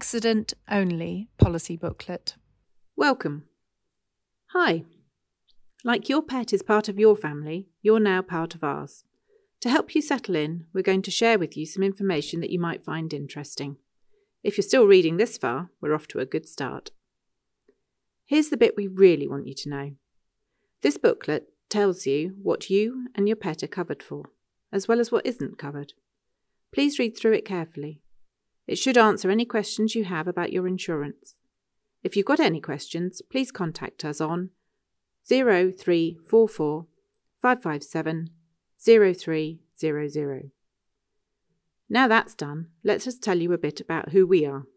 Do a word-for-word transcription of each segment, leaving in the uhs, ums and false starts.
accident-only policy booklet. Welcome. Hi. Like your pet is part of your family, you're now part of ours. To help you settle in, we're going to share with you some information that you might find interesting. If you're still reading this far, we're off to a good start. Here's the bit we really want you to know. This booklet tells you what you and your pet are covered for, as well as what isn't covered. Please read through it carefully. It should answer any questions you have about your insurance. If you've got any questions, please contact us on zero three four four, five five seven, zero three zero zero. Now that's done, let's just tell you a bit about who we are.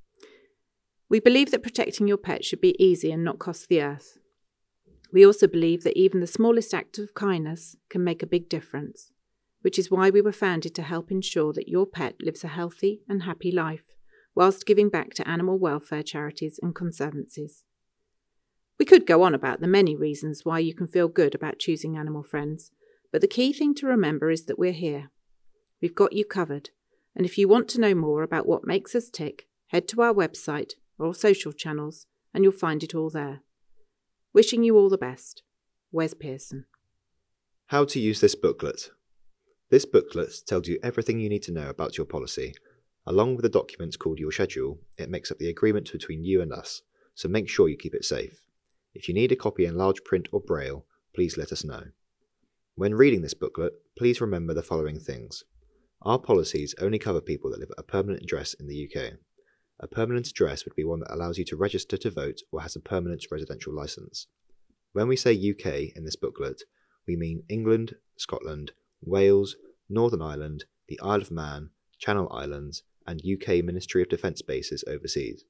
We believe that protecting your pet should be easy and not cost the earth. We also believe that even the smallest act of kindness can make a big difference, which is why we were founded to help ensure that your pet lives a healthy and happy life, whilst giving back to animal welfare charities and conservancies. We could go on about the many reasons why you can feel good about choosing Animal Friends, but the key thing to remember is that we're here. We've got you covered, and if you want to know more about what makes us tick, head to our website or social channels and you'll find it all there. Wishing you all the best. Wes Pearson. How to use this booklet. This booklet tells you everything you need to know about your policy. Along with a document called your schedule, it makes up the agreement between you and us, so make sure you keep it safe. If you need a copy in large print or braille, please let us know. When reading this booklet, please remember the following things. Our policies only cover people that live at a permanent address in the U K. A permanent address would be one that allows you to register to vote or has a permanent residential licence. When we say U K in this booklet, we mean England, Scotland, Wales, Northern Ireland, the Isle of Man, Channel Islands, and U K Ministry of Defence bases overseas.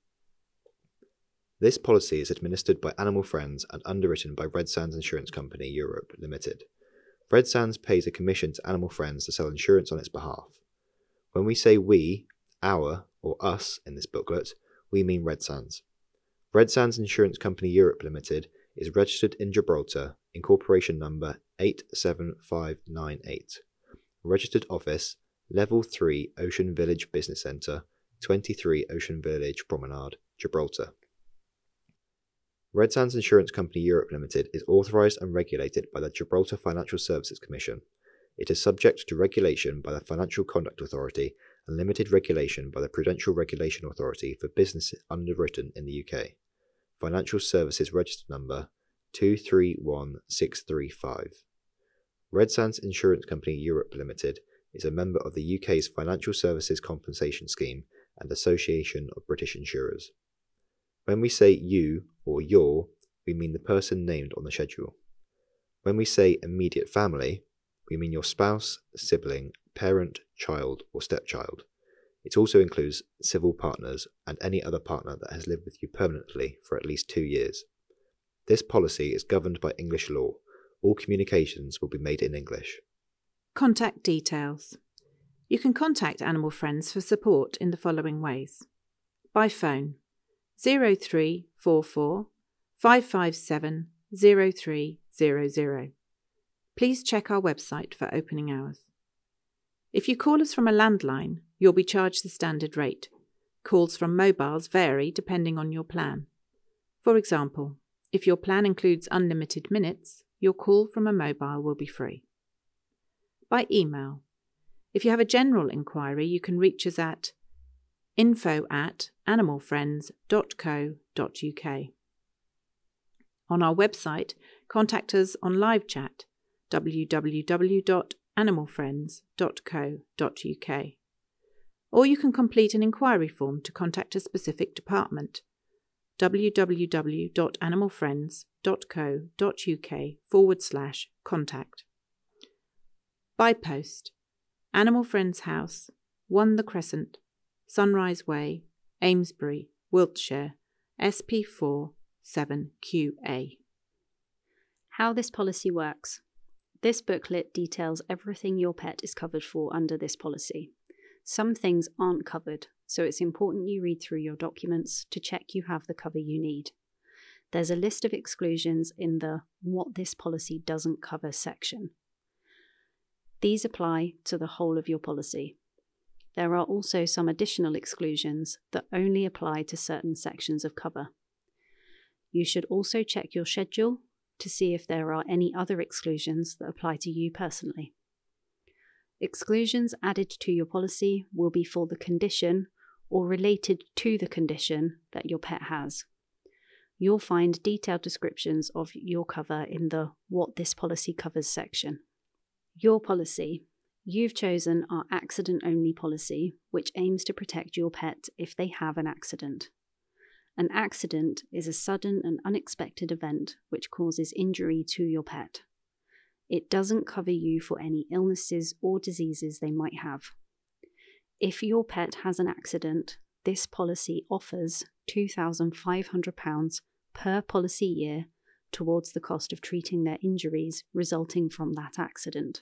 This policy is administered by Animal Friends and underwritten by Red Sands Insurance Company Europe Limited. Red Sands pays a commission to Animal Friends to sell insurance on its behalf. When we say we, our, or us in this booklet, we mean Red Sands. Red Sands Insurance Company Europe Limited is registered in Gibraltar, incorporation number eight seven five nine eight. Registered office, Level three Ocean Village Business Centre, twenty-three Ocean Village Promenade, Gibraltar. Red Sands Insurance Company Europe Limited is authorised and regulated by the Gibraltar Financial Services Commission. It is subject to regulation by the Financial Conduct Authority and limited regulation by the Prudential Regulation Authority for businesses underwritten in the U K. Financial Services Register Number two three one six three five. Red Sands Insurance Company Europe Limited is a member of the U K's Financial Services Compensation Scheme and Association of British Insurers. When we say you or your, we mean the person named on the schedule. When we say immediate family, we mean your spouse, sibling, parent, child, or stepchild. It also includes civil partners and any other partner that has lived with you permanently for at least two years. This policy is governed by English law. All communications will be made in English. Contact details. You can contact Animal Friends for support in the following ways. By phone, zero three four four, five five seven, zero three zero zero. Please check our website for opening hours. If you call us from a landline, you'll be charged the standard rate. Calls from mobiles vary depending on your plan. For example, if your plan includes unlimited minutes, your call from a mobile will be free. By email. If you have a general inquiry, you can reach us at info at animalfriends dot co dot uk. On our website, contact us on live chat, w w w dot animalfriends dot co dot uk. Or you can complete an inquiry form to contact a specific department, w w w dot animalfriends dot co dot uk forward slash contact. By post, Animal Friends House, one The Crescent, Sunrise Way, Amesbury, Wiltshire, S P four seven Q A. How this policy works. This booklet details everything your pet is covered for under this policy. Some things aren't covered, so it's important you read through your documents to check you have the cover you need. There's a list of exclusions in the What This Policy Doesn't Cover section. These apply to the whole of your policy. there are also some additional exclusions that only apply to certain sections of cover. You should also check your schedule to see if there are any other exclusions that apply to you personally. Exclusions added to your policy will be for the condition or related to the condition that your pet has. You'll find detailed descriptions of your cover in the What This Policy Covers section. Your policy. You've chosen our accident-only policy, which aims to protect your pet if they have an accident. An accident is a sudden and unexpected event which causes injury to your pet. It doesn't cover you for any illnesses or diseases they might have. If your pet has an accident, this policy offers two thousand five hundred pounds per policy year towards the cost of treating their injuries resulting from that accident.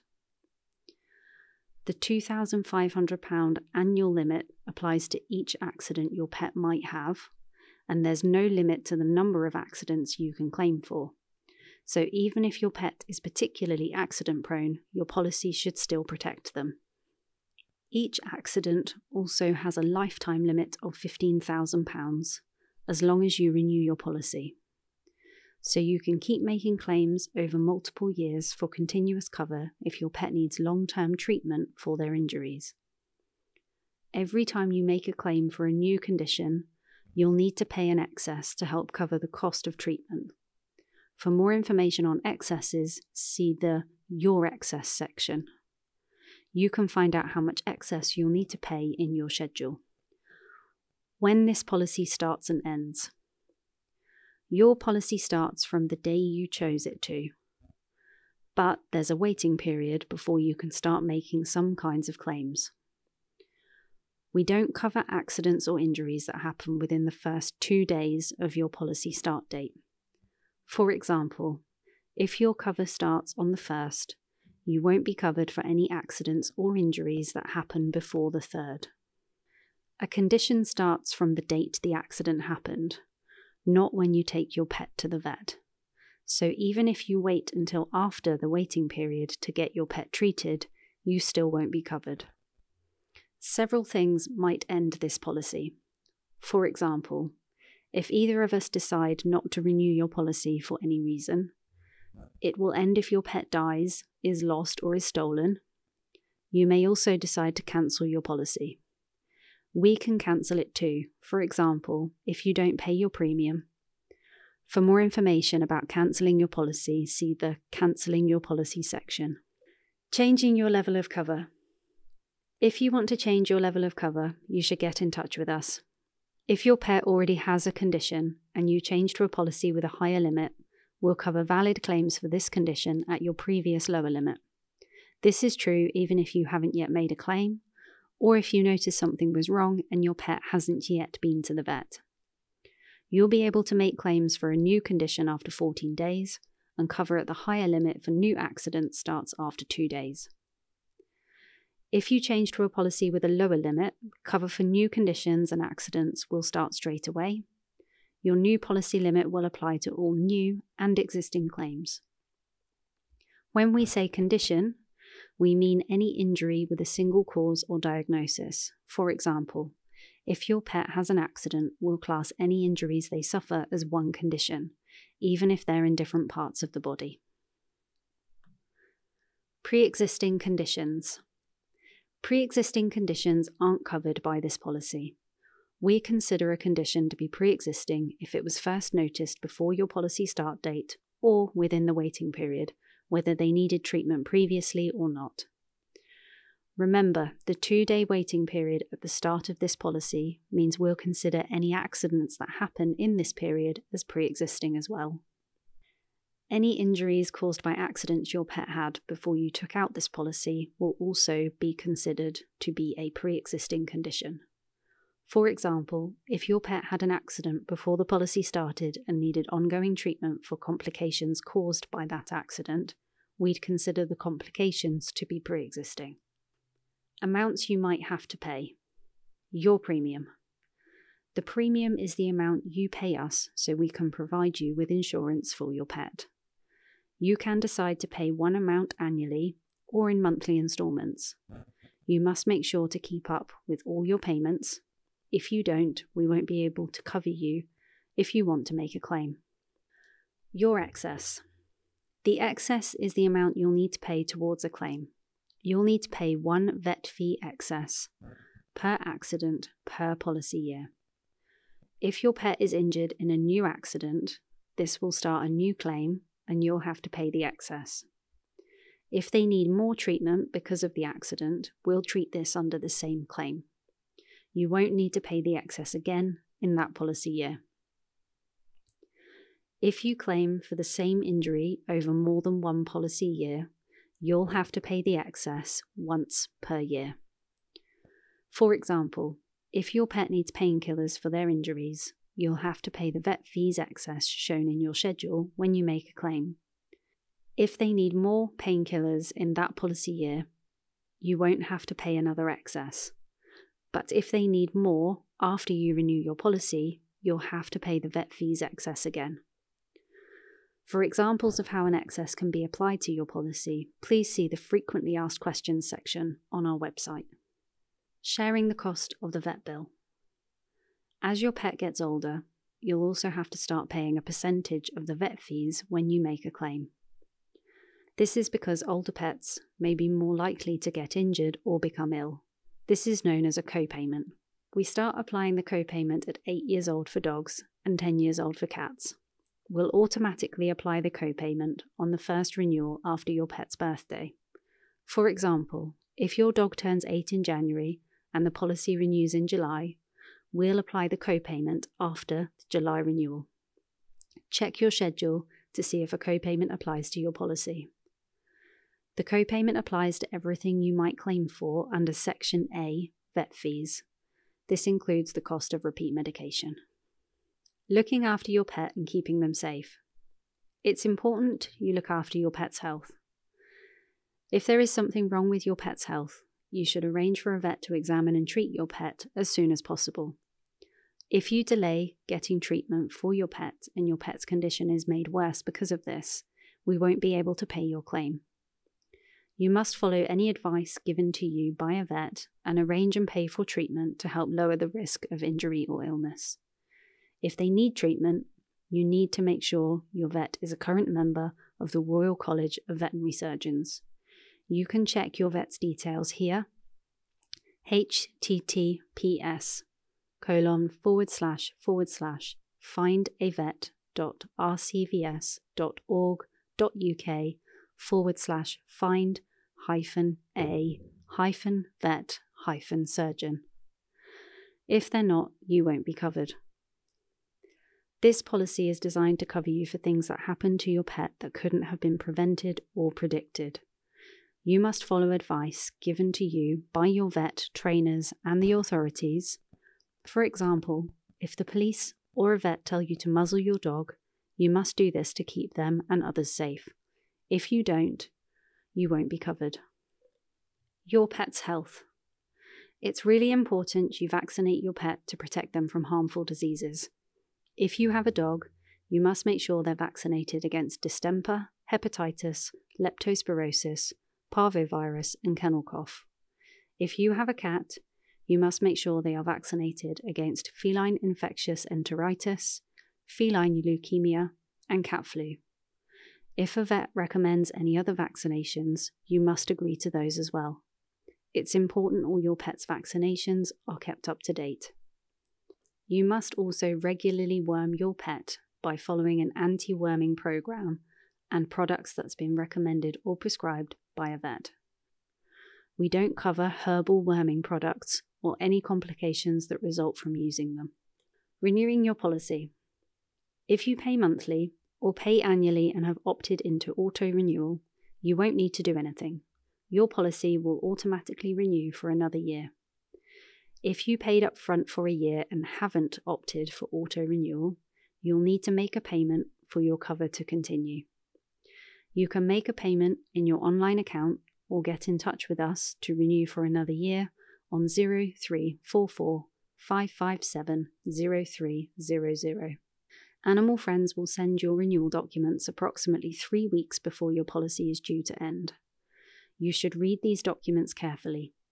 The two thousand five hundred pounds annual limit applies to each accident your pet might have, and there's no limit to the number of accidents you can claim for. So even if your pet is particularly accident prone, your policy should still protect them. Each accident also has a lifetime limit of fifteen thousand pounds, as long as you renew your policy. So you can keep making claims over multiple years for continuous cover if your pet needs long-term treatment for their injuries. Every time you make a claim for a new condition, you'll need to pay an excess to help cover the cost of treatment. For more information on excesses, see the Your Excess section. You can find out how much excess you'll need to pay in your schedule. When this policy starts and ends. Your policy starts from the day you chose it to, but there's a waiting period before you can start making some kinds of claims. We don't cover accidents or injuries that happen within the first two days of your policy start date. For example, if your cover starts on the first, you won't be covered for any accidents or injuries that happen before the third. A condition starts from the date the accident happened, not when you take your pet to the vet. So even if you wait until after the waiting period to get your pet treated, you still won't be covered. Several things might end this policy. For example, if either of us decide not to renew your policy for any reason, it will end if your pet dies, is lost, or is stolen. You may also decide to cancel your policy. We can cancel it too, for example, if you don't pay your premium. For more information about cancelling your policy, see the Cancelling Your Policy section. Changing your level of cover. If you want to change your level of cover, you should get in touch with us. If your pet already has a condition and you change to a policy with a higher limit, we'll cover valid claims for this condition at your previous lower limit. This is true even if you haven't yet made a claim, or if you notice something was wrong and your pet hasn't yet been to the vet. You'll be able to make claims for a new condition after fourteen days, and cover at the higher limit for new accidents starts after two days. If you change to a policy with a lower limit, cover for new conditions and accidents will start straight away. Your new policy limit will apply to all new and existing claims. When we say condition, we mean any injury with a single cause or diagnosis. For example, if your pet has an accident, we'll class any injuries they suffer as one condition, even if they're in different parts of the body. Pre-existing conditions. Pre-existing conditions aren't covered by this policy. We consider a condition to be pre-existing if it was first noticed before your policy start date or within the waiting period, whether they needed treatment previously or not. Remember, the two-day waiting period at the start of this policy means we'll consider any accidents that happen in this period as pre-existing as well. Any injuries caused by accidents your pet had before you took out this policy will also be considered to be a pre-existing condition. For example, if your pet had an accident before the policy started and needed ongoing treatment for complications caused by that accident, we'd consider the complications to be pre-existing. Amounts you might have to pay. Your premium. The premium is the amount you pay us so we can provide you with insurance for your pet. You can decide to pay one amount annually or in monthly instalments. You must make sure to keep up with all your payments. If you don't, we won't be able to cover you if you want to make a claim. Your excess. The excess is the amount you'll need to pay towards a claim. You'll need to pay one vet fee excess per accident per policy year. If your pet is injured in a new accident, this will start a new claim and you'll have to pay the excess. If they need more treatment because of the accident, we'll treat this under the same claim. You won't need to pay the excess again in that policy year. If you claim for the same injury over more than one policy year, you'll have to pay the excess once per year. For example, if your pet needs painkillers for their injuries, you'll have to pay the vet fees excess shown in your schedule when you make a claim. If they need more painkillers in that policy year, you won't have to pay another excess. But if they need more after you renew your policy, you'll have to pay the vet fees excess again. For examples of how an excess can be applied to your policy, please see the frequently asked questions section on our website. Sharing the cost of the vet bill. As your pet gets older, you'll also have to start paying a percentage of the vet fees when you make a claim. This is because older pets may be more likely to get injured or become ill. This is known as a co-payment. We start applying the co-payment at eight years old for dogs and ten years old for cats. We'll automatically apply the co-payment on the first renewal after your pet's birthday. For example, if your dog turns eight in January and the policy renews in July, we'll apply the co-payment after the July renewal. Check your schedule to see if a co-payment applies to your policy. The co-payment applies to everything you might claim for under Section A, vet fees. This includes the cost of repeat medication. Looking after your pet and keeping them safe. It's important you look after your pet's health. If there is something wrong with your pet's health, you should arrange for a vet to examine and treat your pet as soon as possible. If you delay getting treatment for your pet and your pet's condition is made worse because of this, we won't be able to pay your claim. You must follow any advice given to you by a vet and arrange and pay for treatment to help lower the risk of injury or illness. If they need treatment, you need to make sure your vet is a current member of the Royal College of Veterinary Surgeons. You can check your vet's details here. https colon forward slash forward slash findavet.rcvs.org.uk forward slash find hyphen a hyphen vet hyphen surgeon. If they're not, you won't be covered. This policy is designed to cover you for things that happen to your pet that couldn't have been prevented or predicted. You must follow advice given to you by your vet, trainers, and the authorities. For example, if the police or a vet tell you to muzzle your dog, you must do this to keep them and others safe. If you don't, you won't be covered. Your pet's health. It's really important you vaccinate your pet to protect them from harmful diseases. If you have a dog, you must make sure they're vaccinated against distemper, hepatitis, leptospirosis, parvovirus, and kennel cough. If you have a cat, you must make sure they are vaccinated against feline infectious enteritis, feline leukemia, and cat flu. If a vet recommends any other vaccinations, you must agree to those as well. It's important all your pet's vaccinations are kept up to date. You must also regularly worm your pet by following an anti-worming program and products that's been recommended or prescribed by a vet. We don't cover herbal worming products or any complications that result from using them. Renewing your policy. If you pay monthly or pay annually and have opted into auto-renewal, you won't need to do anything. Your policy will automatically renew for another year. If you paid up front for a year and haven't opted for auto-renewal, you'll need to make a payment for your cover to continue. You can make a payment in your online account or get in touch with us to renew for another year on zero three four four five five seven zero three zero zero. Animal Friends will send your renewal documents approximately three weeks before your policy is due to end. You should read these documents carefully.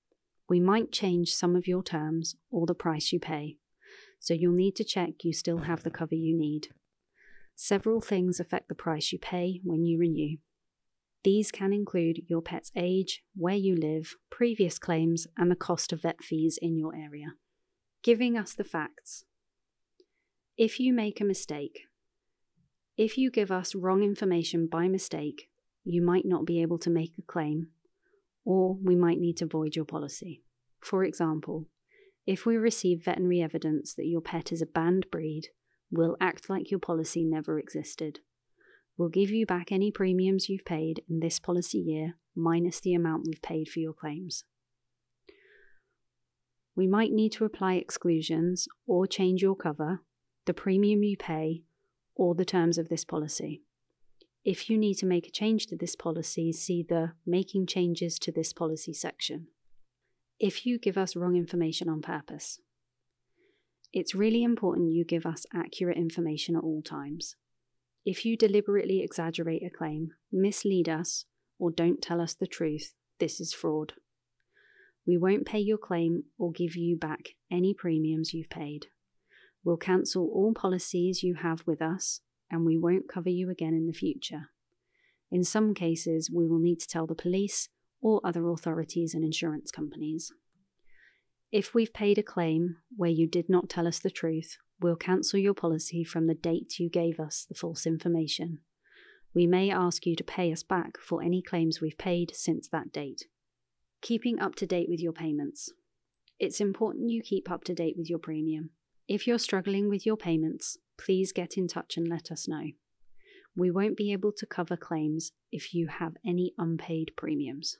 We might change some of your terms or the price you pay, so you'll need to check you still have the cover you need. Several things affect the price you pay when you renew. These can include your pet's age, where you live, previous claims, and the cost of vet fees in your area. Giving us the facts. If you make a mistake, if you give us wrong information by mistake, you might not be able to make a claim, or we might need to void your policy. For example, if we receive veterinary evidence that your pet is a banned breed, we'll act like your policy never existed. We'll give you back any premiums you've paid in this policy year, minus the amount we've paid for your claims. We might need to apply exclusions or change your cover, the premium you pay, or the terms of this policy. If you need to make a change to this policy, see the Making Changes to this Policy section. If you give us wrong information on purpose. It's really important you give us accurate information at all times. If you deliberately exaggerate a claim, mislead us, or don't tell us the truth, this is fraud. We won't pay your claim or give you back any premiums you've paid. We'll cancel all policies you have with us, and we won't cover you again in the future. In some cases, we will need to tell the police or other authorities and insurance companies. If we've paid a claim where you did not tell us the truth, we'll cancel your policy from the date you gave us the false information. We may ask you to pay us back for any claims we've paid since that date. Keeping up to date with your payments. It's important you keep up to date with your premium. If you're struggling with your payments, please get in touch and let us know. We won't be able to cover claims if you have any unpaid premiums.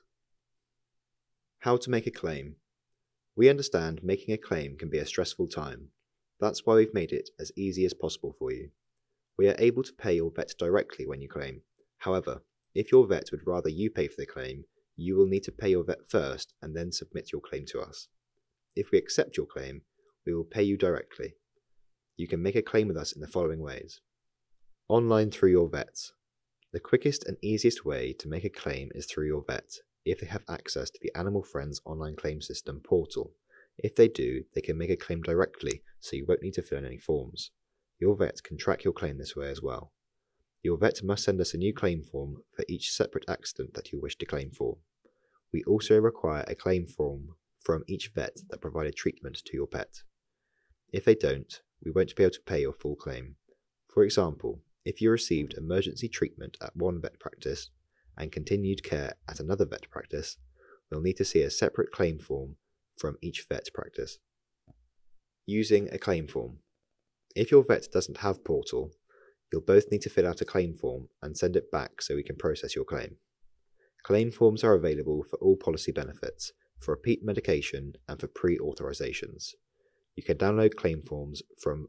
How to make a claim. We understand making a claim can be a stressful time. That's why we've made it as easy as possible for you. We are able to pay your vet directly when you claim. However, if your vet would rather you pay for the claim, you will need to pay your vet first and then submit your claim to us. If we accept your claim, we will pay you directly. You can make a claim with us in the following ways. Online through your vet. The quickest and easiest way to make a claim is through your vet, if they have access to the Animal Friends online claim system portal. If they do, they can make a claim directly, so you won't need to fill in any forms. Your vet can track your claim this way as well. Your vet must send us a new claim form for each separate accident that you wish to claim for. We also require a claim form from each vet that provided treatment to your pet. If they don't, we won't be able to pay your full claim. For example, if you received emergency treatment at one vet practice and continued care at another vet practice, we'll need to see a separate claim form from each vet practice. Using a claim form. If your vet doesn't have portal, you'll both need to fill out a claim form and send it back so we can process your claim. Claim forms are available for all policy benefits, for repeat medication and for pre-authorizations. You can download claim forms from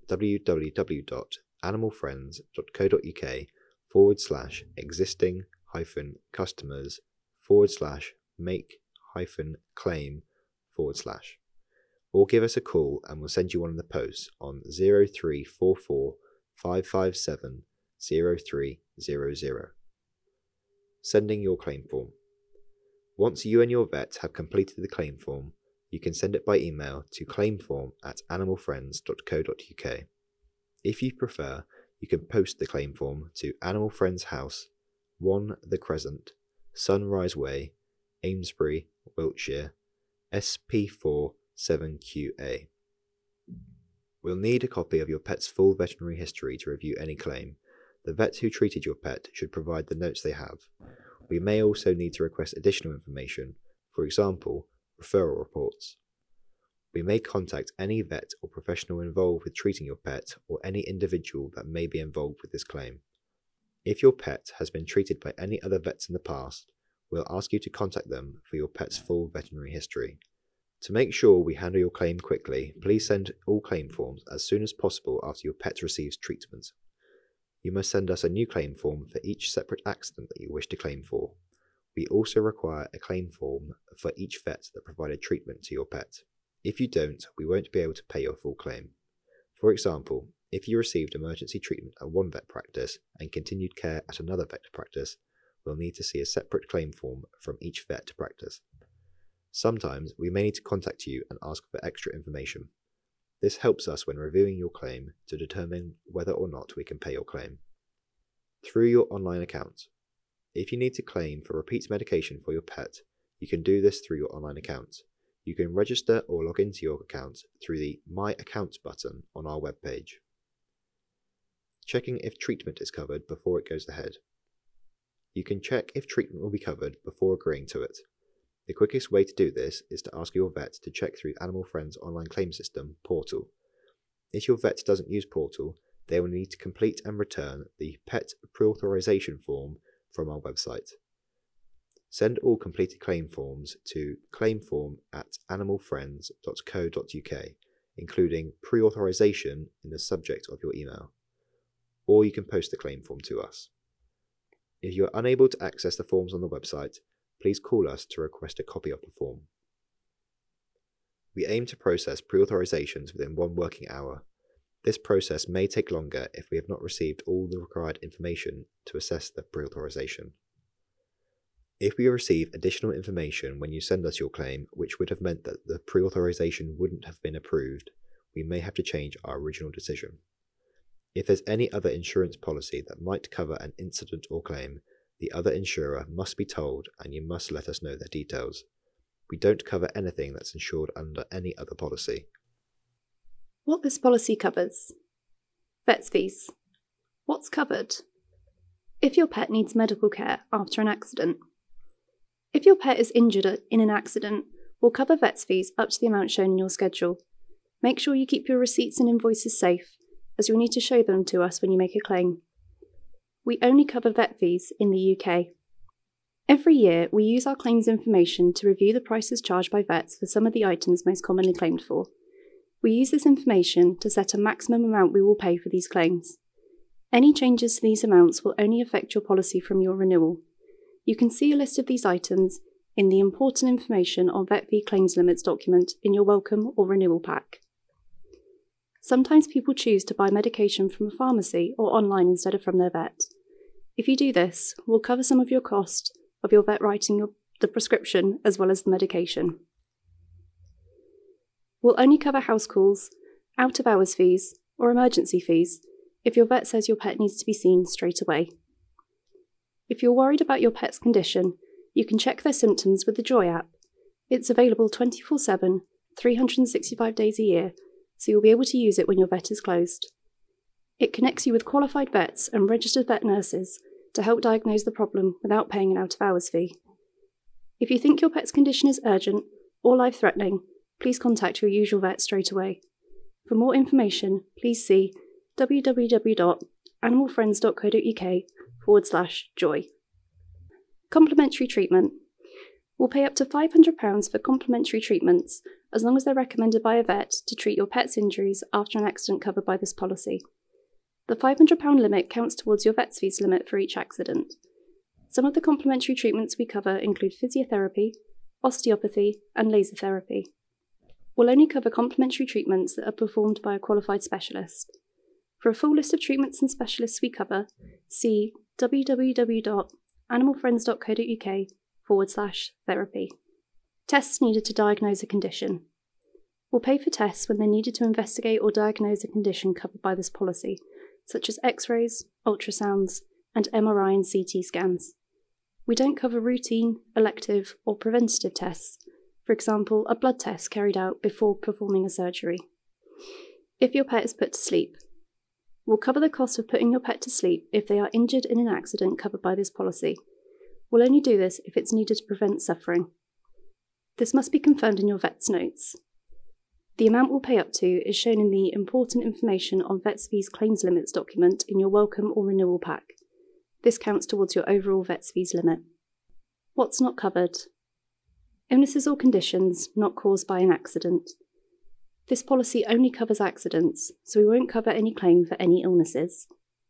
www.animalfriends.co.uk forward slash existing hyphen customers forward slash make hyphen claim forward slash. Or give us a call and we'll send you one in the post on zero three four four five five seven zero three zero zero. Sending your claim form. Once you and your vet have completed the claim form, you can send it by email to claimform at animalfriends.co.uk. If you prefer, you can post the claim form to Animal Friends House, one The Crescent, Sunrise Way, Amesbury, Wiltshire, S P four seven Q A. We'll need a copy of your pet's full veterinary history to review any claim. The vet who treated your pet should provide the notes they have. We may also need to request additional information, for example, referral reports. We may contact any vet or professional involved with treating your pet or any individual that may be involved with this claim. If your pet has been treated by any other vets in the past, we'll ask you to contact them for your pet's full veterinary history. To make sure we handle your claim quickly, please send all claim forms as soon as possible after your pet receives treatment. You must send us a new claim form for each separate accident that you wish to claim for. We also require a claim form for each vet that provided treatment to your pet. If you don't, we won't be able to pay your full claim. For example, if you received emergency treatment at one vet practice and continued care at another vet practice, we'll need to see a separate claim form from each vet practice. Sometimes we may need to contact you and ask for extra information. This helps us when reviewing your claim to determine whether or not we can pay your claim. Through your online account. If you need to claim for repeat medication for your pet, you can do this through your online account. You can register or log into your account through the My Account button on our webpage. Checking if treatment is covered before it goes ahead. You can check if treatment will be covered before agreeing to it. The quickest way to do this is to ask your vet to check through Animal Friend's online claim system, Portal. If your vet doesn't use Portal, they will need to complete and return the pet pre-authorization form from our website. Send all completed claim forms to claimform at animalfriends dot co dot uk, including pre-authorization in the subject of your email. Or you can post the claim form to us. If you are unable to access the forms on the website, please call us to request a copy of the form. We aim to process pre-authorizations within one working hour. This process may take longer if we have not received all the required information to assess the pre-authorization. If we receive additional information when you send us your claim, which would have meant that the pre-authorization wouldn't have been approved, we may have to change our original decision. If there's any other insurance policy that might cover an incident or claim, the other insurer must be told and you must let us know their details. We don't cover anything that's insured under any other policy. What this policy covers. Vet's fees. What's covered? If your pet needs medical care after an accident. If your pet is injured in an accident, we'll cover vet's fees up to the amount shown in your schedule. Make sure you keep your receipts and invoices safe, as you'll need to show them to us when you make a claim. We only cover vet fees in the U K. Every year, we use our claims information to review the prices charged by vets for some of the items most commonly claimed for. We use this information to set a maximum amount we will pay for these claims. Any changes to these amounts will only affect your policy from your renewal. You can see a list of these items in the Important Information on Vet Fee Claims Limits document in your welcome or renewal pack. Sometimes people choose to buy medication from a pharmacy or online instead of from their vet. If you do this, we'll cover some of your cost of your vet writing your, the prescription as well as the medication. We'll only cover house calls, out-of-hours fees, or emergency fees if your vet says your pet needs to be seen straight away. If you're worried about your pet's condition, you can check their symptoms with the Joy app. It's available twenty-four seven, three hundred sixty-five days a year, so you'll be able to use it when your vet is closed. It connects you with qualified vets and registered vet nurses to help diagnose the problem without paying an out-of-hours fee. If you think your pet's condition is urgent or life-threatening, please contact your usual vet straight away. For more information, please see w w w dot animal friends dot co dot uk forward slash joy. Complementary treatment. We'll pay up to five hundred pounds for complementary treatments as long as they're recommended by a vet to treat your pet's injuries after an accident covered by this policy. The five hundred pounds limit counts towards your vet's fees limit for each accident. Some of the complementary treatments we cover include physiotherapy, osteopathy, and laser therapy. We'll only cover complementary treatments that are performed by a qualified specialist. For a full list of treatments and specialists we cover, see w w w dot animal friends dot co dot uk forward slash therapy. Tests needed to diagnose a condition. We'll pay for tests when they're needed to investigate or diagnose a condition covered by this policy, such as x-rays, ultrasounds, and M R I and C T scans. We don't cover routine, elective, or preventative tests, for example, a blood test carried out before performing a surgery. If your pet is put to sleep, we'll cover the cost of putting your pet to sleep if they are injured in an accident covered by this policy. We'll only do this if it's needed to prevent suffering. This must be confirmed in your vet's notes. The amount we'll pay up to is shown in the Important Information on Vet's Fees Claims Limits document in your welcome or renewal pack. This counts towards your overall vet's fees limit. What's not covered? Illnesses or conditions not caused by an accident. This policy only covers accidents, so we won't cover any claim for any illnesses.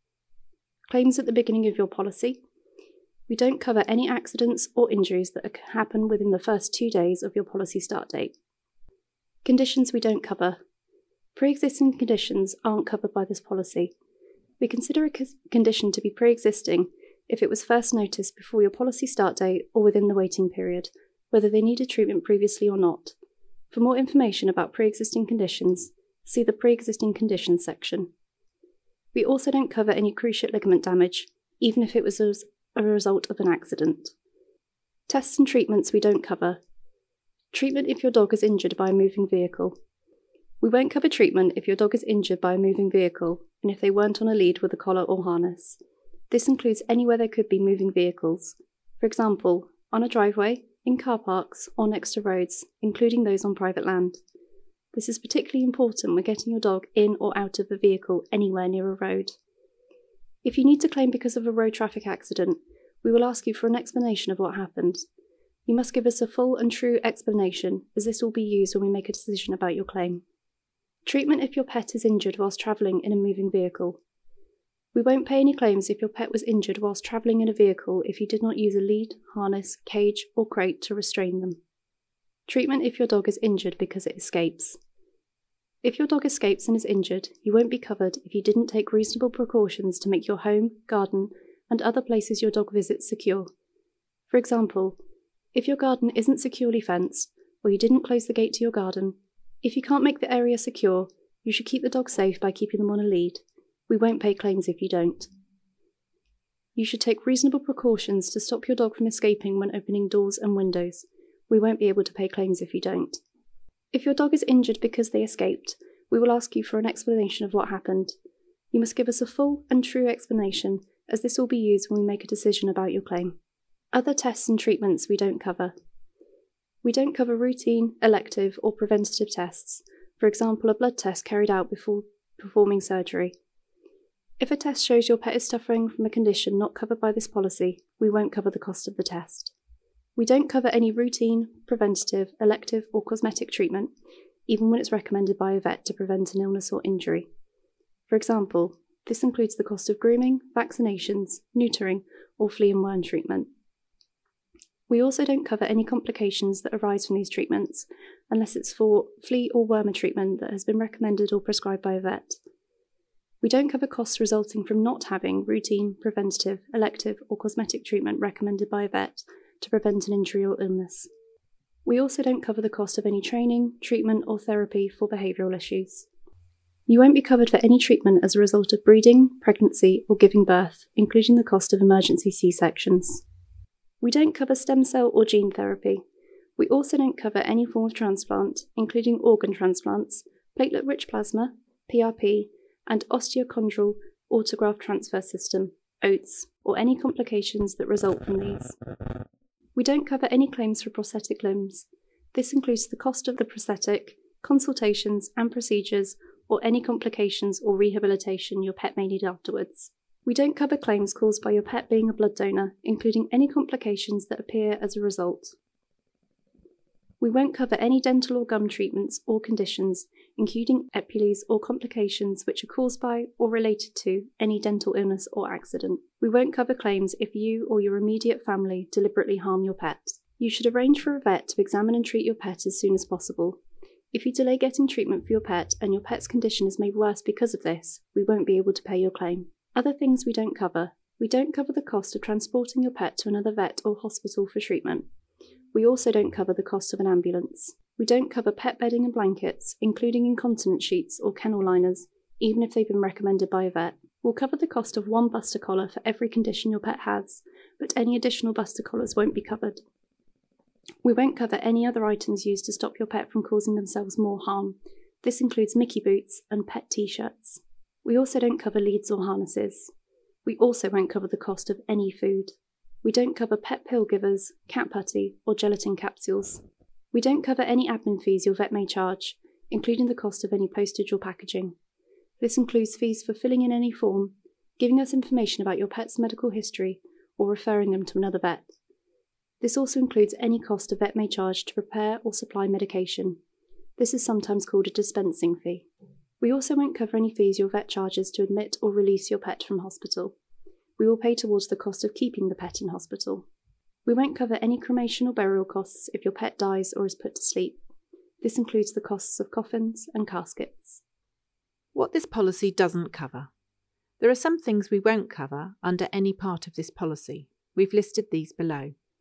Claims at the beginning of your policy. We don't cover any accidents or injuries that happen within the first two days of your policy start date. Conditions we don't cover. Pre-existing conditions aren't covered by this policy. We consider a condition to be pre-existing if it was first noticed before your policy start date or within the waiting period, whether they needed treatment previously or not. For more information about pre-existing conditions, see the pre-existing conditions section. We also don't cover any cruciate ligament damage, even if it was as a result of an accident. Tests and treatments we don't cover. Treatment if your dog is injured by a moving vehicle. We won't cover treatment if your dog is injured by a moving vehicle and if they weren't on a lead with a collar or harness. This includes anywhere there could be moving vehicles. For example, on a driveway, in car parks, or next to roads, including those on private land. This is particularly important when getting your dog in or out of a vehicle anywhere near a road. If you need to claim because of a road traffic accident, we will ask you for an explanation of what happened. You must give us a full and true explanation, as this will be used when we make a decision about your claim. Treatment if your pet is injured whilst travelling in a moving vehicle. We won't pay any claims if your pet was injured whilst travelling in a vehicle if you did not use a lead, harness, cage, or crate to restrain them. Treatment if your dog is injured because it escapes. If your dog escapes and is injured, you won't be covered if you didn't take reasonable precautions to make your home, garden, and other places your dog visits secure. For example, if your garden isn't securely fenced, or you didn't close the gate to your garden, if you can't make the area secure, you should keep the dog safe by keeping them on a lead. We won't pay claims if you don't. You should take reasonable precautions to stop your dog from escaping when opening doors and windows. We won't be able to pay claims if you don't. If your dog is injured because they escaped, we will ask you for an explanation of what happened. You must give us a full and true explanation, as this will be used when we make a decision about your claim. Other tests and treatments we don't cover. We don't cover routine, elective, or preventative tests, for example, a blood test carried out before performing surgery. If a test shows your pet is suffering from a condition not covered by this policy, we won't cover the cost of the test. We don't cover any routine, preventative, elective, or cosmetic treatment, even when it's recommended by a vet to prevent an illness or injury. For example, this includes the cost of grooming, vaccinations, neutering, or flea and worm treatment. We also don't cover any complications that arise from these treatments, unless it's for flea or wormer treatment that has been recommended or prescribed by a vet. We don't cover costs resulting from not having routine, preventative, elective, or cosmetic treatment recommended by a vet to prevent an injury or illness. We also don't cover the cost of any training, treatment, or therapy for behavioural issues. You won't be covered for any treatment as a result of breeding, pregnancy, or giving birth, including the cost of emergency C-sections. We don't cover stem cell or gene therapy. We also don't cover any form of transplant, including organ transplants, platelet-rich plasma, P R P, and osteochondral autograft transfer system, O A T S, or any complications that result from these. We don't cover any claims for prosthetic limbs. This includes the cost of the prosthetic, consultations and procedures, or any complications or rehabilitation your pet may need afterwards. We don't cover claims caused by your pet being a blood donor, including any complications that appear as a result. We won't cover any dental or gum treatments or conditions, including epulies or complications which are caused by or related to any dental illness or accident. We won't cover claims if you or your immediate family deliberately harm your pet. You should arrange for a vet to examine and treat your pet as soon as possible. If you delay getting treatment for your pet and your pet's condition is made worse because of this, we won't be able to pay your claim. Other things we don't cover. We don't cover the cost of transporting your pet to another vet or hospital for treatment. We also don't cover the cost of an ambulance. We don't cover pet bedding and blankets, including incontinence sheets or kennel liners, even if they've been recommended by a vet. We'll cover the cost of one buster collar for every condition your pet has, but any additional buster collars won't be covered. We won't cover any other items used to stop your pet from causing themselves more harm. This includes Mickey boots and pet t-shirts. We also don't cover leads or harnesses. We also won't cover the cost of any food. We don't cover pet pill givers, cat putty, or gelatin capsules. We don't cover any admin fees your vet may charge, including the cost of any postage or packaging. This includes fees for filling in any form, giving us information about your pet's medical history, or referring them to another vet. This also includes any cost a vet may charge to prepare or supply medication. This is sometimes called a dispensing fee. We also won't cover any fees your vet charges to admit or release your pet from hospital. We will pay towards the cost of keeping the pet in hospital. We won't cover any cremation or burial costs if your pet dies or is put to sleep. This includes the costs of coffins and caskets. What this policy doesn't cover. There are some things we won't cover under any part of this policy. We've listed these below.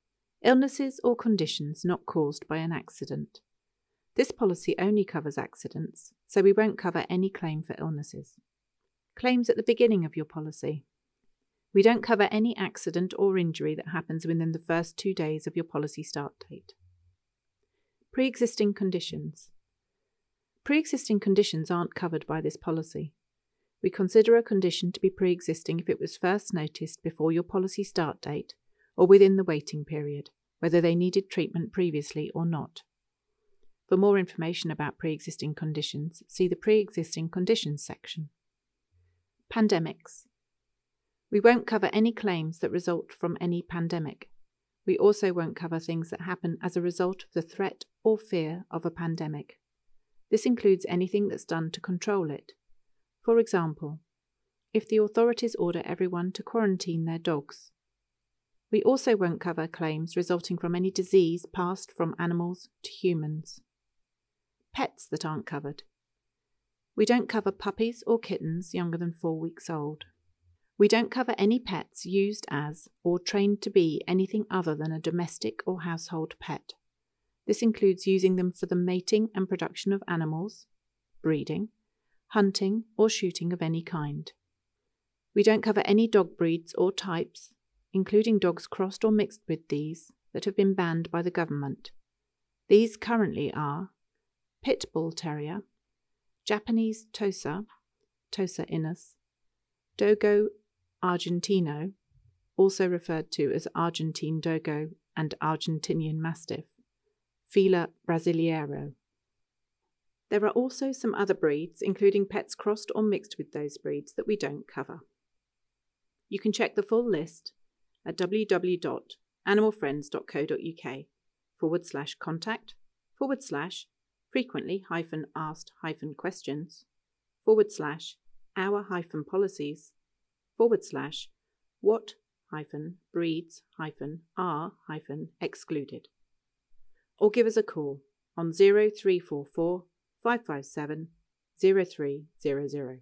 Illnesses or conditions not caused by an accident. This policy only covers accidents, so we won't cover any claim for illnesses. Claims at the beginning of your policy. We don't cover any accident or injury that happens within the first two days of your policy start date. Pre-existing conditions. Pre-existing conditions aren't covered by this policy. We consider a condition to be pre-existing if it was first noticed before your policy start date or within the waiting period, whether they needed treatment previously or not. For more information about pre-existing conditions, see the Pre-existing Conditions section. Pandemics. We won't cover any claims that result from any pandemic. We also won't cover things that happen as a result of the threat or fear of a pandemic. This includes anything that's done to control it. For example, if the authorities order everyone to quarantine their dogs. We also won't cover claims resulting from any disease passed from animals to humans. Pets that aren't covered. We don't cover puppies or kittens younger than four weeks old. We don't cover any pets used as or trained to be anything other than a domestic or household pet. This includes using them for the mating and production of animals, breeding, hunting or shooting of any kind. We don't cover any dog breeds or types, including dogs crossed or mixed with these, that have been banned by the government. These currently are Pit Bull Terrier, Japanese Tosa, Tosa Inus, Dogo Argentino, also referred to as Argentine Dogo and Argentinian Mastiff, Fila Brasileiro. There are also some other breeds, including pets crossed or mixed with those breeds, that we don't cover. You can check the full list at www.animalfriends.co.uk forward slash contact forward slash frequently hyphen asked hyphen questions forward slash our hyphen policies forward slash what hyphen breeds hyphen are hyphen excluded. Or give us a call on zero three four four five five seven zero three zero zero.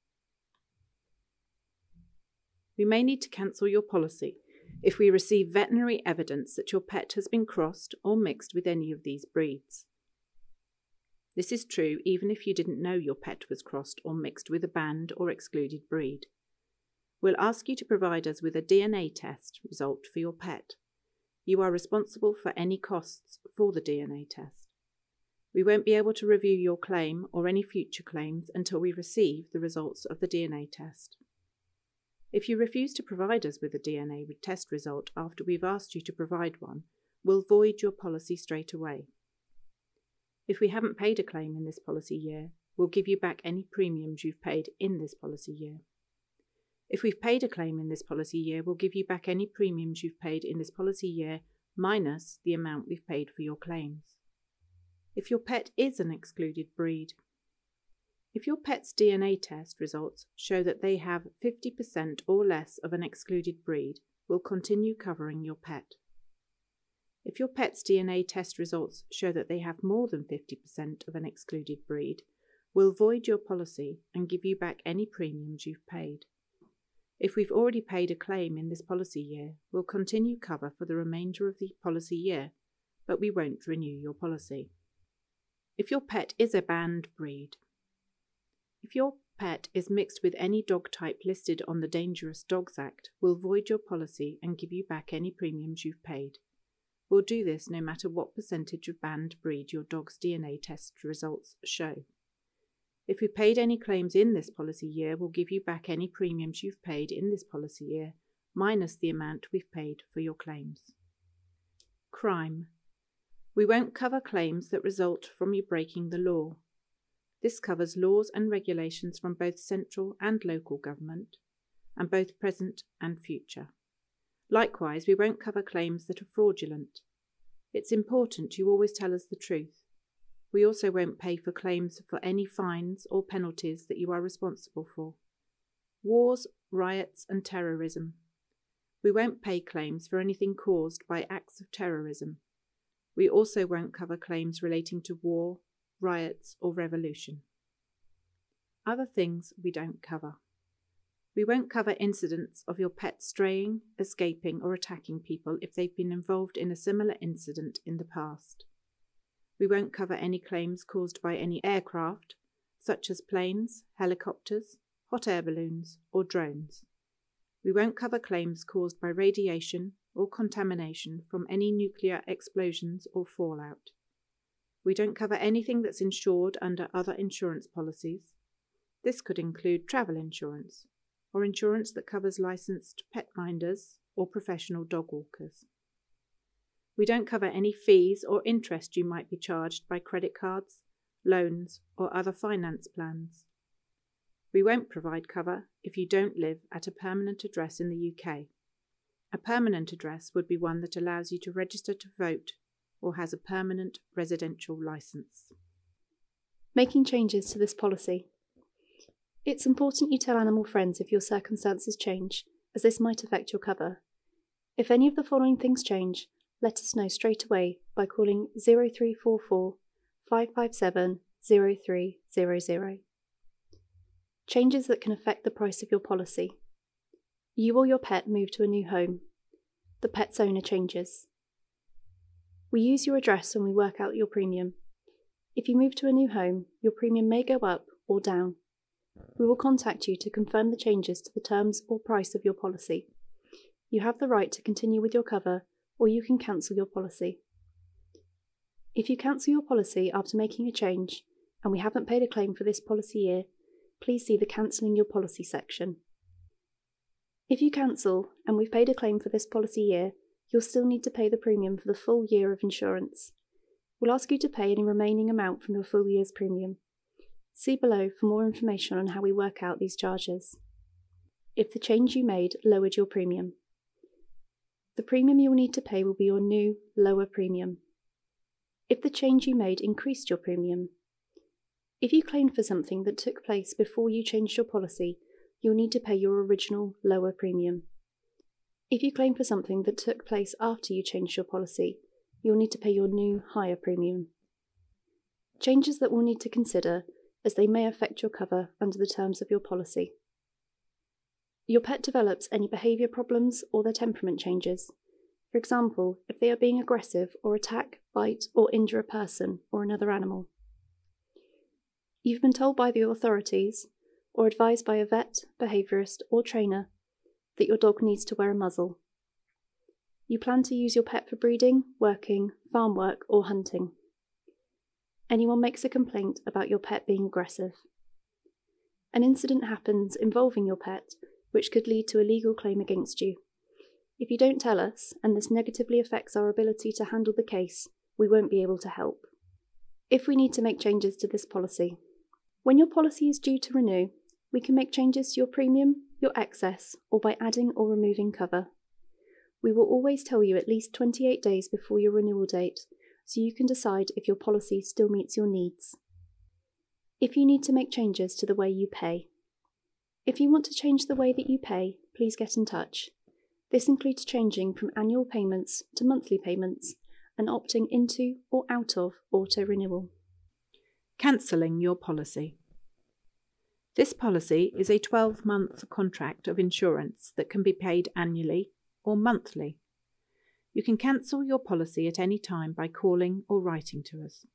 We may need to cancel your policy if we receive veterinary evidence that your pet has been crossed or mixed with any of these breeds. This is true even if you didn't know your pet was crossed or mixed with a banned or excluded breed. We'll ask you to provide us with a D N A test result for your pet. You are responsible for any costs for the D N A test. We won't be able to review your claim or any future claims until we receive the results of the D N A test. If you refuse to provide us with a D N A test result after we've asked you to provide one, we'll void your policy straight away. If we haven't paid a claim in this policy year, we'll give you back any premiums you've paid in this policy year. If we've paid a claim in this policy year, we'll give you back any premiums you've paid in this policy year minus the amount we've paid for your claims. If your pet is an excluded breed. If your pet's D N A test results show that they have fifty percent or less of an excluded breed, we'll continue covering your pet. If your pet's D N A test results show that they have more than fifty percent of an excluded breed, we'll void your policy and give you back any premiums you've paid. If we've already paid a claim in this policy year, we'll continue cover for the remainder of the policy year, but we won't renew your policy. If your pet is a banned breed. If your pet is mixed with any dog type listed on the Dangerous Dogs Act, we'll void your policy and give you back any premiums you've paid. We'll do this no matter what percentage of banned breed your dog's D N A test results show. If we paid any claims in this policy year, we'll give you back any premiums you've paid in this policy year, minus the amount we've paid for your claims. Crime. We won't cover claims that result from you breaking the law. This covers laws and regulations from both central and local government, and both present and future. Likewise, we won't cover claims that are fraudulent. It's important you always tell us the truth. We also won't pay for claims for any fines or penalties that you are responsible for. Wars, riots, and terrorism. We won't pay claims for anything caused by acts of terrorism. We also won't cover claims relating to war, riots, or revolution. Other things we don't cover. We won't cover incidents of your pet straying, escaping, or attacking people if they've been involved in a similar incident in the past. We won't cover any claims caused by any aircraft, such as planes, helicopters, hot air balloons, or drones. We won't cover claims caused by radiation or contamination from any nuclear explosions or fallout. We don't cover anything that's insured under other insurance policies. This could include travel insurance, or insurance that covers licensed pet minders or professional dog walkers. We don't cover any fees or interest you might be charged by credit cards, loans, or other finance plans. We won't provide cover if you don't live at a permanent address in the U K. A permanent address would be one that allows you to register to vote or has a permanent residential licence. Making changes to this policy. It's important you tell animal friends if your circumstances change, as this might affect your cover. If any of the following things change, let us know straight away by calling zero three four four, five five seven, zero three zero zero. Changes that can affect the price of your policy. You or your pet move to a new home. The pet's owner changes. We use your address when we work out your premium. If you move to a new home, your premium may go up or down. We will contact you to confirm the changes to the terms or price of your policy. You have the right to continue with your cover, or you can cancel your policy. If you cancel your policy after making a change, and we haven't paid a claim for this policy year, please see the Cancelling Your Policy section. If you cancel, and we've paid a claim for this policy year, you'll still need to pay the premium for the full year of insurance. We'll ask you to pay any remaining amount from your full year's premium. See below for more information on how we work out these charges. If the change you made lowered your premium. The premium you'll need to pay will be your new, lower premium. If the change you made increased your premium. If you claimed for something that took place before you changed your policy, you'll need to pay your original, lower premium. If you claim for something that took place after you changed your policy, you'll need to pay your new, higher premium. Changes that we'll need to consider, as they may affect your cover under the terms of your policy. Your pet develops any behaviour problems or their temperament changes. For example, if they are being aggressive or attack, bite, or injure a person or another animal. You've been told by the authorities, or advised by a vet, behaviourist, or trainer, that your dog needs to wear a muzzle. You plan to use your pet for breeding, working, farm work, or hunting. Anyone makes a complaint about your pet being aggressive. An incident happens involving your pet, which could lead to a legal claim against you. If you don't tell us, and this negatively affects our ability to handle the case, we won't be able to help. If we need to make changes to this policy. When your policy is due to renew, we can make changes to your premium, your excess, or by adding or removing cover. We will always tell you at least twenty-eight days before your renewal date, so you can decide if your policy still meets your needs. If you need to make changes to the way you pay. If you want to change the way that you pay, please get in touch. This includes changing from annual payments to monthly payments and opting into or out of auto-renewal. Cancelling your policy. This policy is a twelve-month contract of insurance that can be paid annually or monthly. You can cancel your policy at any time by calling or writing to us.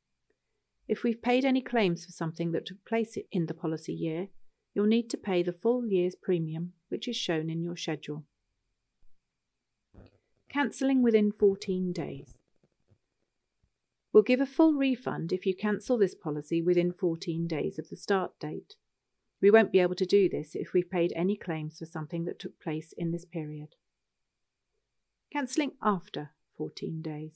If we've paid any claims for something that took place in the policy year, you'll need to pay the full year's premium, which is shown in your schedule. Cancelling within fourteen days. We'll give a full refund if you cancel this policy within fourteen days of the start date. We won't be able to do this if we've paid any claims for something that took place in this period. Cancelling after fourteen days.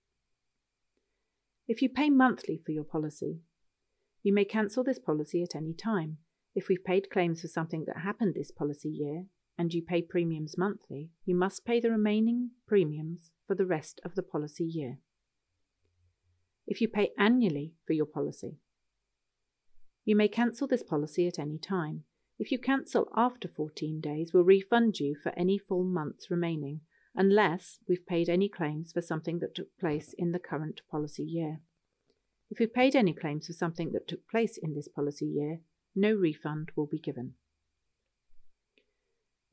If you pay monthly for your policy, you may cancel this policy at any time. If we've paid claims for something that happened this policy year and you pay premiums monthly, you must pay the remaining premiums for the rest of the policy year. If you pay annually for your policy, you may cancel this policy at any time. If you cancel after fourteen days, we'll refund you for any full months remaining, unless we've paid any claims for something that took place in the current policy year. If we've paid any claims for something that took place in this policy year, no refund will be given.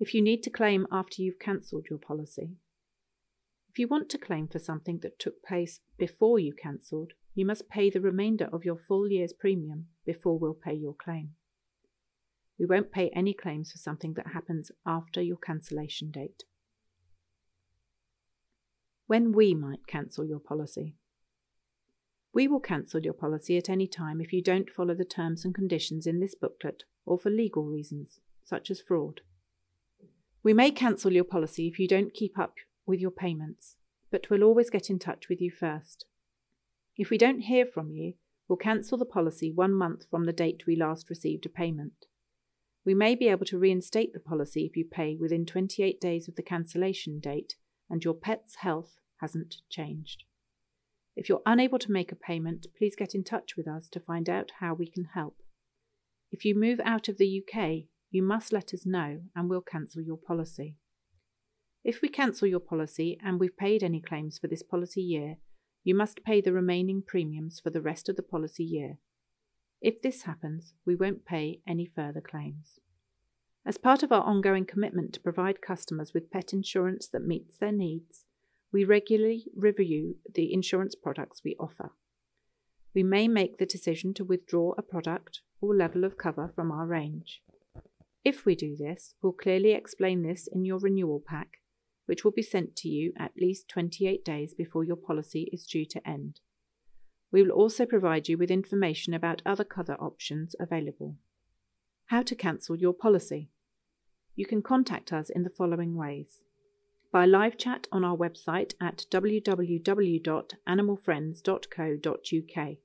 If you need to claim after you've cancelled your policy. If you want to claim for something that took place before you cancelled, you must pay the remainder of your full year's premium before we'll pay your claim. We won't pay any claims for something that happens after your cancellation date. When we might cancel your policy. We will cancel your policy at any time if you don't follow the terms and conditions in this booklet or for legal reasons, such as fraud. We may cancel your policy if you don't keep up with your payments, but we'll always get in touch with you first. If we don't hear from you, we'll cancel the policy one month from the date we last received a payment. We may be able to reinstate the policy if you pay within twenty-eight days of the cancellation date and your pet's health hasn't changed. If you're unable to make a payment, please get in touch with us to find out how we can help. If you move out of the U K, you must let us know and we'll cancel your policy. If we cancel your policy and we've paid any claims for this policy year, you must pay the remaining premiums for the rest of the policy year. If this happens, we won't pay any further claims. As part of our ongoing commitment to provide customers with pet insurance that meets their needs, we regularly review the insurance products we offer. We may make the decision to withdraw a product or level of cover from our range. If we do this, we'll clearly explain this in your renewal pack, which will be sent to you at least twenty-eight days before your policy is due to end. We will also provide you with information about other cover options available. How to cancel your policy. You can contact us in the following ways. By live chat on our website at w w w dot animal friends dot co dot u k.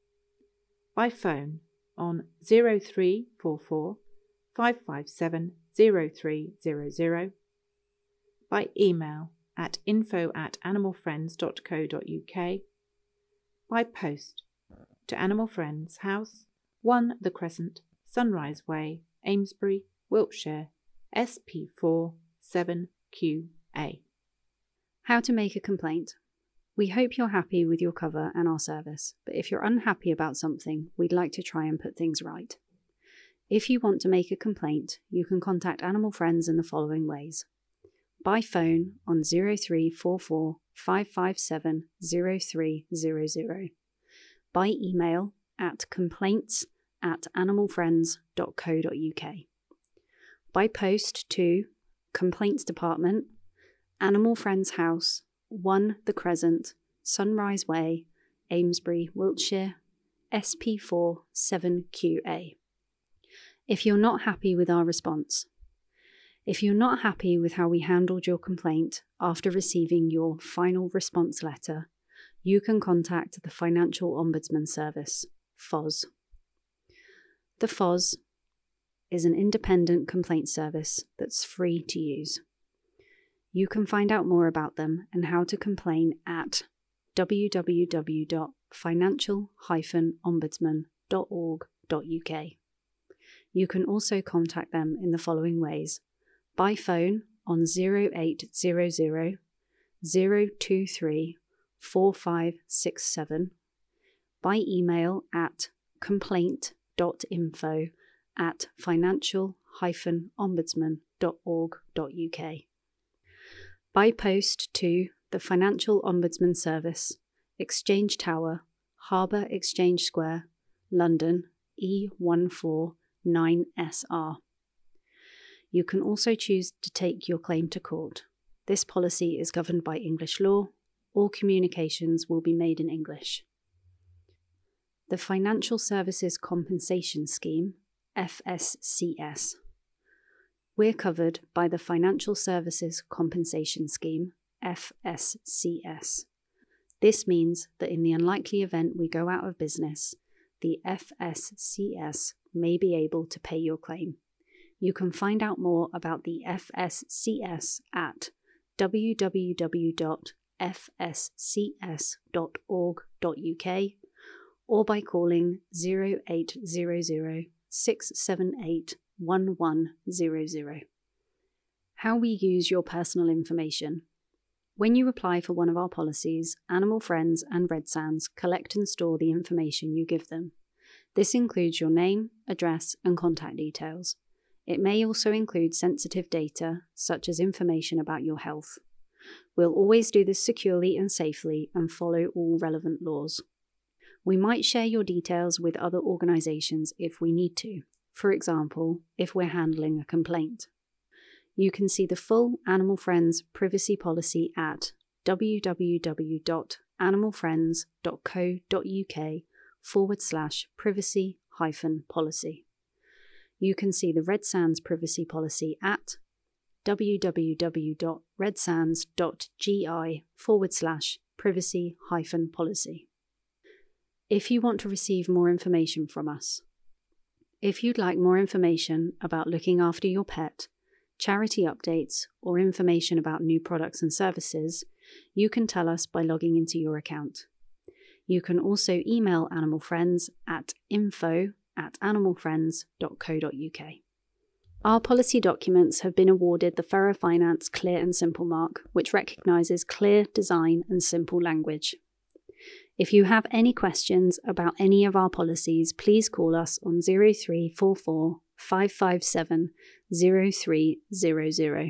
By phone on zero three four four, five five seven, zero three zero zero. By email at info at animal friends dot co dot u k. By post to Animal Friends House, one The Crescent, Sunrise Way, Amesbury, Wiltshire, S P four seven Q A. How to make a complaint. We hope you're happy with your cover and our service, but if you're unhappy about something, we'd like to try and put things right. If you want to make a complaint, you can contact Animal Friends in the following ways. By phone on zero three four four, five five seven, zero three zero zero. By email at complaints at animal friends dot co dot u k. By post to Complaints Department, Animal Friends House, one The Crescent, Sunrise Way, Amesbury, Wiltshire, S P four seven Q A. If you're not happy with our response. If you're not happy with how we handled your complaint after receiving your final response letter, you can contact the Financial Ombudsman Service, F O S. The F O S is an independent complaint service that's free to use. You can find out more about them and how to complain at w w w dot financial dash ombudsman dot org dot u k. You can also contact them in the following ways. By phone on zero eight zero zero, zero two three, four five six seven, by email at complaint dot info at financial dash ombudsman dot org dot u k. By post to the Financial Ombudsman Service, Exchange Tower, Harbour Exchange Square, London, E one four nine S R. You can also choose to take your claim to court. This policy is governed by English law. All communications will be made in English. The Financial Services Compensation Scheme, F S C S. We're covered by the Financial Services Compensation Scheme, F S C S. This means that in the unlikely event we go out of business, the F S C S may be able to pay your claim. You can find out more about the F S C S at w w w dot f s c s dot org dot u k or by calling zero eight zero zero, six seven eight, one one zero zero. How we use your personal information. When you apply for one of our policies, Animal Friends and Red Sands collect and store the information you give them. This includes your name, address, and contact details. It may also include sensitive data, such as information about your health. We'll always do this securely and safely and follow all relevant laws. We might share your details with other organisations if we need to, for example, if we're handling a complaint. You can see the full Animal Friends privacy policy at www.animalfriends.co.uk forward slash privacy hyphen policy. You can see the Red Sands privacy policy at www.redsands.gi forward slash privacy hyphen policy. If you want to receive more information from us. If you'd like more information about looking after your pet, charity updates, or information about new products and services, you can tell us by logging into your account. You can also email Animal Friends at info at animalfriends.co.uk. Our policy documents have been awarded the Furrow Finance Clear and Simple mark, which recognises clear design and simple language. If you have any questions about any of our policies, please call us on zero three four four, five five seven, zero three zero zero.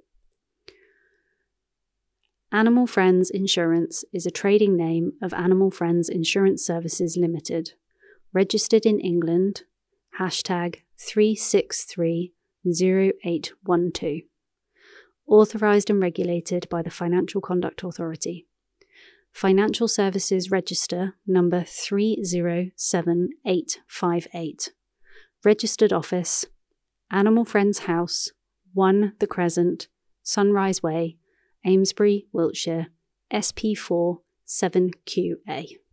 Animal Friends Insurance is a trading name of Animal Friends Insurance Services Limited, registered in England, hashtag three six three zero eight one two, authorised and regulated by the Financial Conduct Authority. Financial Services Register number three zero seven eight five eight. Registered Office, Animal Friends House, one The Crescent, Sunrise Way, Amesbury, Wiltshire, S P four seven Q A.